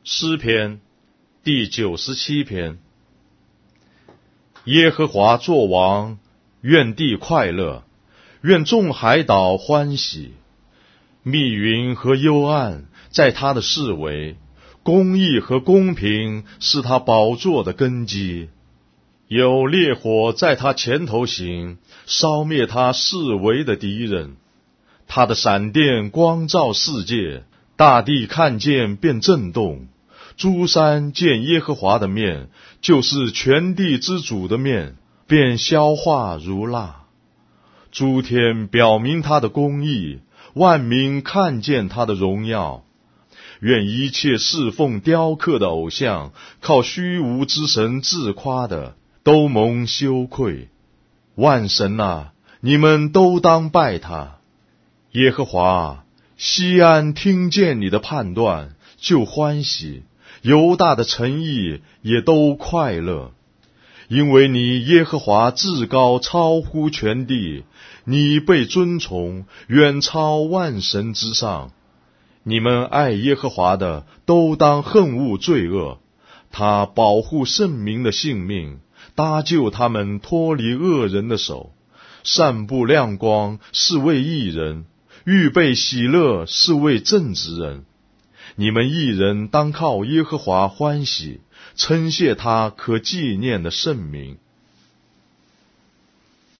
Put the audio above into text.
诗篇第97篇。耶和华作王，愿地快乐，愿众海岛欢喜。密云和幽暗在他的四围，公义和公平是他宝座的根基。有烈火在他前头行，烧灭他四围的敌人。他的闪电光照世界，大地看见便震动。诸山见耶和华的面，就是全地之主的面，便消化如蜡。诸天表明他的公义，万民看见他的荣耀。愿一切侍奉雕刻的偶像，靠虚无之神自夸的，都蒙羞愧。万神啊，你们都当拜他。耶和华，西安听见你的判断，就欢喜，犹大的诚意也都快乐。因为你耶和华至高超乎全地，你被尊崇，远超万神之上。你们爱耶和华的，都当恨恶罪恶。他保护圣民的性命，搭救他们脱离恶人的手。散布亮光是为义人，预备喜乐是为正直人。你们义人当靠耶和华欢喜，称谢他可纪念的圣名。